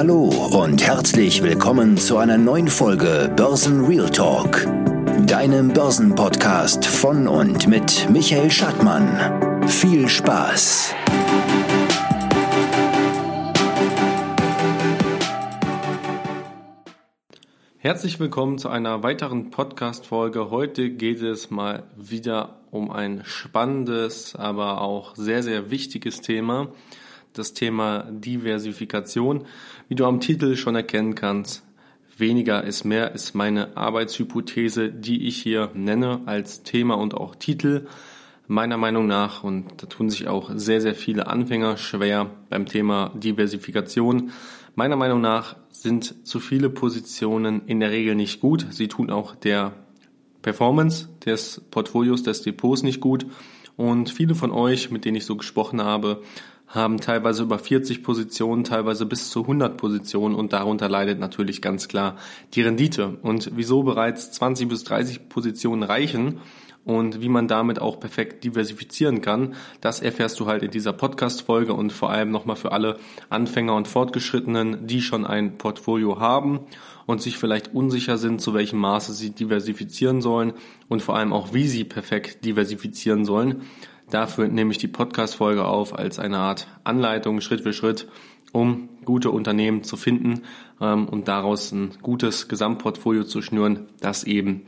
Hallo und herzlich willkommen zu einer neuen Folge Börsen Real Talk, deinem Börsenpodcast von und mit Michael Schattmann. Viel Spaß! Herzlich willkommen zu einer weiteren Podcast-Folge. Heute geht es mal wieder um ein spannendes, aber auch sehr, sehr wichtiges Thema. Das Thema Diversifikation. Wie du am Titel schon erkennen kannst, weniger ist mehr ist meine Arbeitshypothese, die ich hier nenne als Thema und auch Titel. Meiner Meinung nach, und da tun sich auch sehr, sehr viele Anfänger schwer beim Thema Diversifikation. Meiner Meinung nach sind zu viele Positionen in der Regel nicht gut. Sie tun auch der Performance des Portfolios, des Depots nicht gut. Und viele von euch, mit denen ich so gesprochen habe, haben teilweise über 40 Positionen, teilweise bis zu 100 Positionen und darunter leidet natürlich ganz klar die Rendite. Und wieso bereits 20 bis 30 Positionen reichen und wie man damit auch perfekt diversifizieren kann, das erfährst du halt in dieser Podcast-Folge und vor allem nochmal für alle Anfänger und Fortgeschrittenen, die schon ein Portfolio haben und sich vielleicht unsicher sind, zu welchem Maße sie diversifizieren sollen und vor allem auch, wie sie perfekt diversifizieren sollen. Dafür nehme ich die Podcast-Folge auf als eine Art Anleitung Schritt für Schritt, um gute Unternehmen zu finden und daraus ein gutes Gesamtportfolio zu schnüren, das eben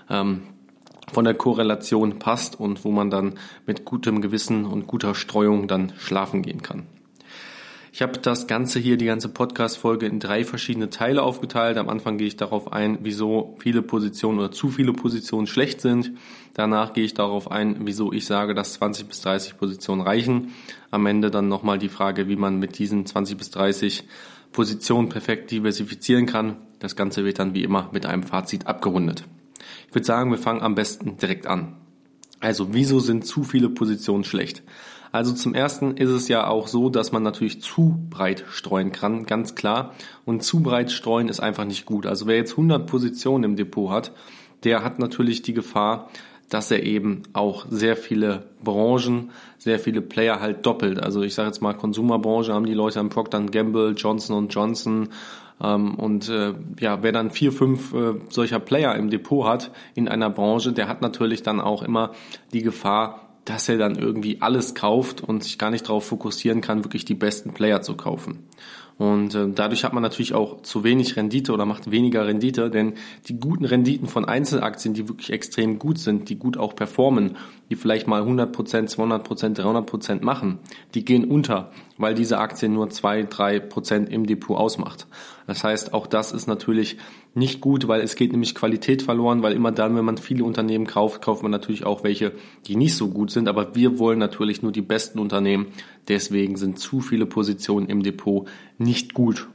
von der Korrelation passt und wo man dann mit gutem Gewissen und guter Streuung dann schlafen gehen kann. Ich habe das Ganze hier, die ganze Podcast-Folge in 3 verschiedene Teile aufgeteilt. Am Anfang gehe ich darauf ein, wieso viele Positionen oder zu viele Positionen schlecht sind. Danach gehe ich darauf ein, wieso ich sage, dass 20 bis 30 Positionen reichen. Am Ende dann nochmal die Frage, wie man mit diesen 20 bis 30 Positionen perfekt diversifizieren kann. Das Ganze wird dann wie immer mit einem Fazit abgerundet. Ich würde sagen, wir fangen am besten direkt an. Also, wieso sind zu viele Positionen schlecht? Also zum Ersten ist es ja auch so, dass man natürlich zu breit streuen kann, ganz klar. Und zu breit streuen ist einfach nicht gut. Also wer jetzt 100 Positionen im Depot hat, der hat natürlich die Gefahr, dass er eben auch sehr viele Branchen, sehr viele Player halt doppelt. Also ich sage jetzt mal Konsumerbranche haben die Leute an Procter & Gamble, Johnson & Johnson wer dann 4, 5 solcher Player im Depot hat in einer Branche, der hat natürlich dann auch immer die Gefahr, dass er dann irgendwie alles kauft und sich gar nicht darauf fokussieren kann, wirklich die besten Player zu kaufen. Und dadurch hat man natürlich auch zu wenig Rendite oder macht weniger Rendite, denn die guten Renditen von Einzelaktien, die wirklich extrem gut sind, die gut auch performen, die vielleicht mal 100%, 200%, 300% machen, die gehen unter, weil diese Aktie nur 2-3% im Depot ausmacht. Das heißt, auch das ist natürlich nicht gut, weil es geht nämlich Qualität verloren, weil immer dann, wenn man viele Unternehmen kauft, kauft man natürlich auch welche, die nicht so gut sind, aber wir wollen natürlich nur die besten Unternehmen, deswegen sind zu viele Positionen im Depot nicht gut.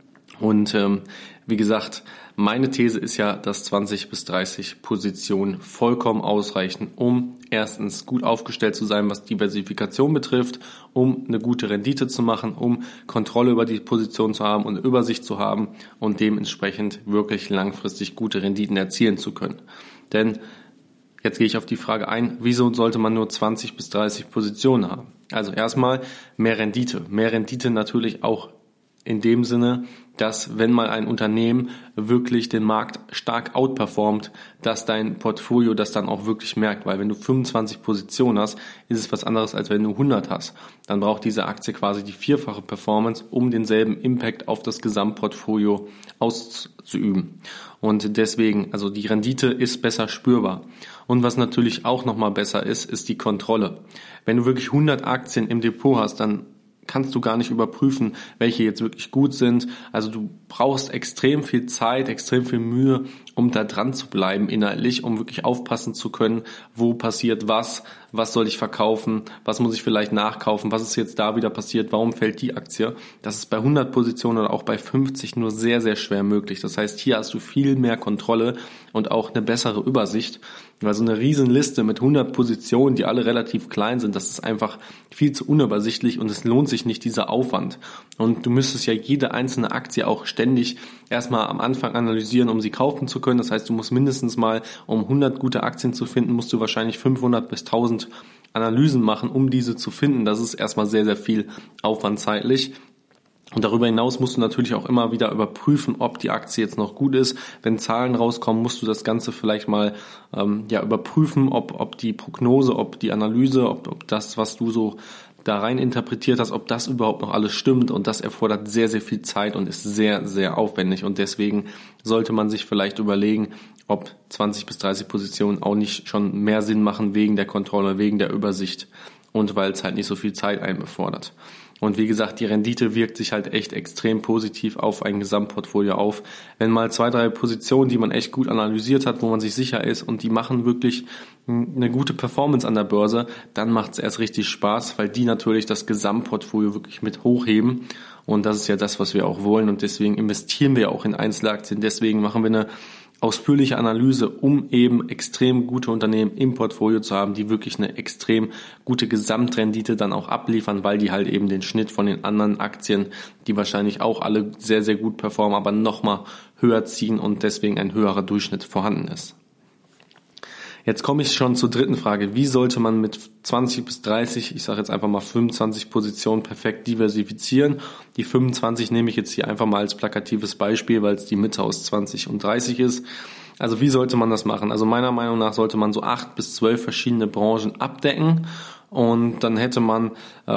Und wie gesagt, meine These ist ja, dass 20 bis 30 Positionen vollkommen ausreichen, um erstens gut aufgestellt zu sein, was Diversifikation betrifft, um eine gute Rendite zu machen, um Kontrolle über die Position zu haben und Übersicht zu haben und dementsprechend wirklich langfristig gute Renditen erzielen zu können. Denn jetzt gehe ich auf die Frage ein, wieso sollte man nur 20 bis 30 Positionen haben? Also erstmal mehr Rendite. Mehr Rendite natürlich auch in dem Sinne, dass wenn mal ein Unternehmen wirklich den Markt stark outperformt, dass dein Portfolio das dann auch wirklich merkt, weil wenn du 25 Positionen hast, ist es was anderes, als wenn du 100 hast. Dann braucht diese Aktie quasi die 4-fache Performance, um denselben Impact auf das Gesamtportfolio auszuüben. Und deswegen, also die Rendite ist besser spürbar. Und was natürlich auch nochmal besser ist die Kontrolle. Wenn du wirklich 100 Aktien im Depot hast, dann kannst du gar nicht überprüfen, welche jetzt wirklich gut sind. Also du brauchst extrem viel Zeit, extrem viel Mühe, um da dran zu bleiben inhaltlich, um wirklich aufpassen zu können, wo passiert was soll ich verkaufen, was muss ich vielleicht nachkaufen, was ist jetzt da wieder passiert, warum fällt die Aktie. Das ist bei 100 Positionen oder auch bei 50 nur sehr, sehr schwer möglich. Das heißt, hier hast du viel mehr Kontrolle und auch eine bessere Übersicht. Weil so eine Riesenliste mit 100 Positionen, die alle relativ klein sind, das ist einfach viel zu unübersichtlich und es lohnt sich nicht, dieser Aufwand. Und du müsstest ja jede einzelne Aktie auch ständig erstmal am Anfang analysieren, um sie kaufen zu können. Das heißt, du musst mindestens mal, um 100 gute Aktien zu finden, musst du wahrscheinlich 500 bis 1000 Analysen machen, um diese zu finden. Das ist erstmal sehr, sehr viel Aufwand zeitlich. Und darüber hinaus musst du natürlich auch immer wieder überprüfen, ob die Aktie jetzt noch gut ist. Wenn Zahlen rauskommen, musst du das Ganze vielleicht mal überprüfen, ob die Prognose, ob die Analyse, ob das, was du so da rein interpretiert hast, ob das überhaupt noch alles stimmt. Und das erfordert sehr, sehr viel Zeit und ist sehr, sehr aufwendig. Und deswegen sollte man sich vielleicht überlegen, ob 20 bis 30 Positionen auch nicht schon mehr Sinn machen wegen der Kontrolle, wegen der Übersicht und weil es halt nicht so viel Zeit einbefordert. Und wie gesagt, die Rendite wirkt sich halt echt extrem positiv auf ein Gesamtportfolio auf. Wenn mal 2, 3 Positionen, die man echt gut analysiert hat, wo man sich sicher ist und die machen wirklich eine gute Performance an der Börse, dann macht es erst richtig Spaß, weil die natürlich das Gesamtportfolio wirklich mit hochheben. Und das ist ja das, was wir auch wollen. Und deswegen investieren wir auch in Einzelaktien. Deswegen machen wir eine ausführliche Analyse, um eben extrem gute Unternehmen im Portfolio zu haben, die wirklich eine extrem gute Gesamtrendite dann auch abliefern, weil die halt eben den Schnitt von den anderen Aktien, die wahrscheinlich auch alle sehr, sehr gut performen, aber nochmal höher ziehen und deswegen ein höherer Durchschnitt vorhanden ist. Jetzt komme ich schon zur dritten Frage. Wie sollte man mit 20 bis 30, ich sage jetzt einfach mal 25 Positionen perfekt diversifizieren? Die 25 nehme ich jetzt hier einfach mal als plakatives Beispiel, weil es die Mitte aus 20 und 30 ist. Also wie sollte man das machen? Also meiner Meinung nach sollte man so 8 bis 12 verschiedene Branchen abdecken. Und dann hätte man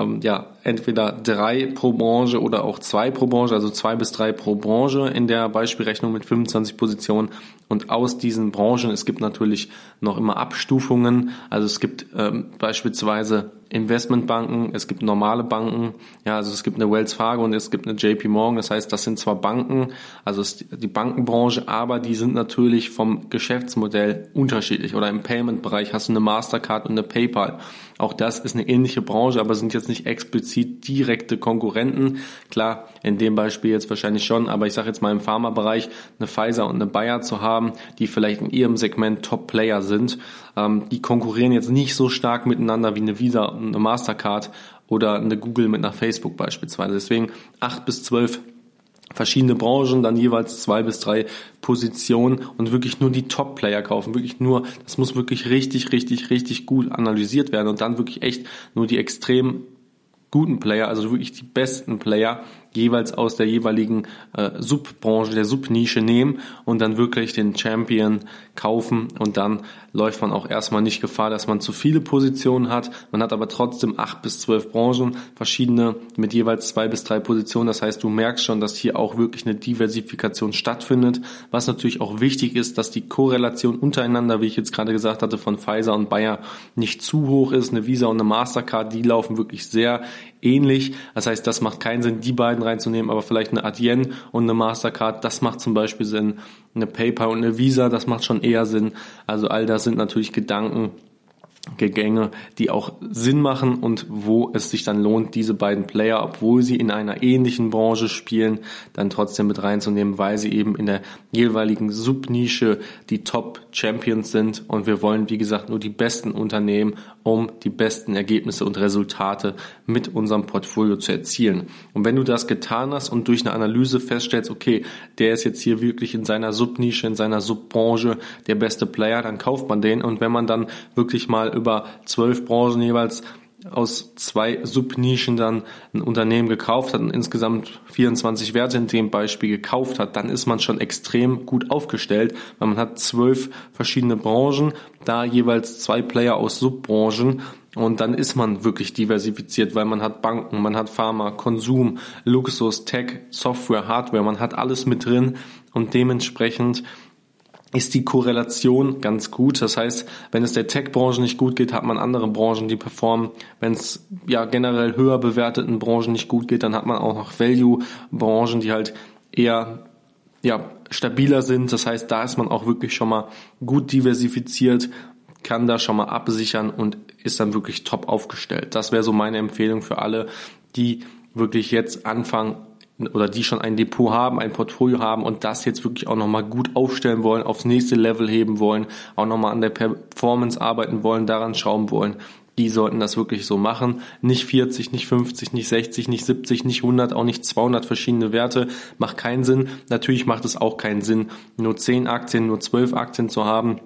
entweder 3 pro Branche oder auch 2 pro Branche, also 2 bis 3 pro Branche in der Beispielrechnung mit 25 Positionen. Und aus diesen Branchen, es gibt natürlich noch immer Abstufungen, also es gibt beispielsweise Investmentbanken, es gibt normale Banken, ja, also es gibt eine Wells Fargo und es gibt eine JP Morgan, das heißt, das sind zwar Banken, also es ist die Bankenbranche, aber die sind natürlich vom Geschäftsmodell unterschiedlich. Oder im Payment-Bereich hast du eine Mastercard und eine PayPal. Auch das ist eine ähnliche Branche, aber sind jetzt nicht explizit direkte Konkurrenten. Klar, in dem Beispiel jetzt wahrscheinlich schon, aber ich sage jetzt mal im Pharma-Bereich eine Pfizer und eine Bayer zu haben, die vielleicht in ihrem Segment Top-Player sind, die konkurrieren jetzt nicht so stark miteinander wie eine Visa und eine Mastercard oder eine Google mit einer Facebook beispielsweise. Deswegen 8 bis 12 verschiedene Branchen, dann jeweils 2 bis 3 Positionen und wirklich nur die Top-Player kaufen. Wirklich nur, das muss wirklich richtig gut analysiert werden und dann wirklich echt nur die extrem guten Player, also wirklich die besten Player jeweils aus der jeweiligen Subbranche, der Subnische nehmen und dann wirklich den Champion kaufen und dann läuft man auch erstmal nicht Gefahr, dass man zu viele Positionen hat. Man hat aber trotzdem 8 bis 12 Branchen, verschiedene mit jeweils 2 bis 3 Positionen. Das heißt, du merkst schon, dass hier auch wirklich eine Diversifikation stattfindet. Was natürlich auch wichtig ist, dass die Korrelation untereinander, wie ich jetzt gerade gesagt hatte, von Pfizer und Bayer nicht zu hoch ist. Eine Visa und eine Mastercard, die laufen wirklich sehr ähnlich. Das heißt, das macht keinen Sinn, die beiden reinzunehmen, aber vielleicht eine Adyen und eine Mastercard, das macht zum Beispiel Sinn. Eine PayPal und eine Visa, das macht schon eher Sinn. Also all das sind natürlich Gedankengänge, die auch Sinn machen und wo es sich dann lohnt, diese beiden Player, obwohl sie in einer ähnlichen Branche spielen, dann trotzdem mit reinzunehmen, weil sie eben in der jeweiligen Subnische die Top-Champions sind und wir wollen, wie gesagt, nur die besten Unternehmen, um die besten Ergebnisse und Resultate mit unserem Portfolio zu erzielen. Und wenn du das getan hast und durch eine Analyse feststellst, okay, der ist jetzt hier wirklich in seiner Subnische, in seiner Subbranche der beste Player, dann kauft man den und wenn man dann wirklich mal über 12 Branchen jeweils aus 2 Subnischen dann ein Unternehmen gekauft hat und insgesamt 24 Werte in dem Beispiel gekauft hat, dann ist man schon extrem gut aufgestellt, weil man hat 12 verschiedene Branchen, da jeweils 2 Player aus Subbranchen und dann ist man wirklich diversifiziert, weil man hat Banken, man hat Pharma, Konsum, Luxus, Tech, Software, Hardware, man hat alles mit drin und dementsprechend ist die Korrelation ganz gut. Das heißt, wenn es der Tech-Branche nicht gut geht, hat man andere Branchen, die performen. Wenn es generell höher bewerteten Branchen nicht gut geht, dann hat man auch noch Value-Branchen, die halt eher stabiler sind. Das heißt, da ist man auch wirklich schon mal gut diversifiziert, kann da schon mal absichern und ist dann wirklich top aufgestellt. Das wäre so meine Empfehlung für alle, die wirklich jetzt anfangen, oder die schon ein Depot haben, ein Portfolio haben und das jetzt wirklich auch nochmal gut aufstellen wollen, aufs nächste Level heben wollen, auch nochmal an der Performance arbeiten wollen, daran schrauben wollen, die sollten das wirklich so machen. Nicht 40, nicht 50, nicht 60, nicht 70, nicht 100, auch nicht 200 verschiedene Werte. Macht keinen Sinn. Natürlich macht es auch keinen Sinn, nur 10 Aktien, nur 12 Aktien zu haben.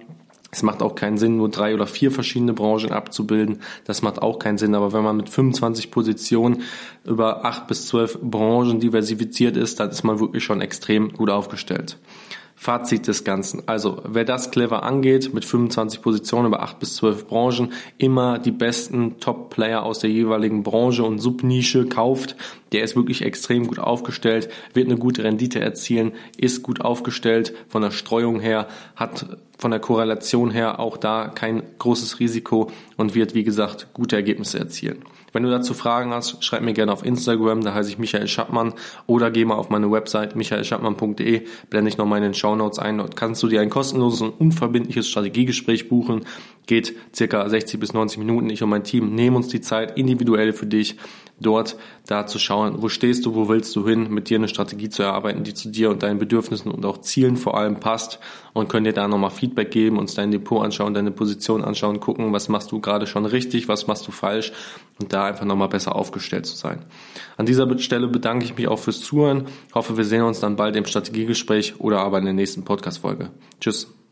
Es macht auch keinen Sinn, nur 3 oder 4 verschiedene Branchen abzubilden. Das macht auch keinen Sinn. Aber wenn man mit 25 Positionen über 8 bis 12 Branchen diversifiziert ist, dann ist man wirklich schon extrem gut aufgestellt. Fazit des Ganzen. Also, wer das clever angeht, mit 25 Positionen über 8 bis 12 Branchen, immer die besten Top-Player aus der jeweiligen Branche und Subnische kauft, der ist wirklich extrem gut aufgestellt, wird eine gute Rendite erzielen, ist gut aufgestellt von der Streuung her, hat von der Korrelation her auch da kein großes Risiko und wird, wie gesagt, gute Ergebnisse erzielen. Wenn du dazu Fragen hast, schreib mir gerne auf Instagram, da heiße ich Michael Schattmann, oder geh mal auf meine Website michaelschattmann.de, blende ich nochmal in den Shownotes ein. Dort kannst du dir ein kostenloses und unverbindliches Strategiegespräch buchen. Geht circa 60 bis 90 Minuten. Ich und mein Team nehmen uns die Zeit individuell für dich, dort da zu schauen, wo stehst du, wo willst du hin, mit dir eine Strategie zu erarbeiten, die zu dir und deinen Bedürfnissen und auch Zielen vor allem passt, und können dir da nochmal Feedback geben, uns dein Depot anschauen, deine Position anschauen, gucken, was machst du gerade schon richtig, was machst du falsch, und da einfach nochmal besser aufgestellt zu sein. An dieser Stelle bedanke ich mich auch fürs Zuhören. Ich hoffe, wir sehen uns dann bald im Strategiegespräch oder aber in der nächsten Podcast-Folge. Tschüss.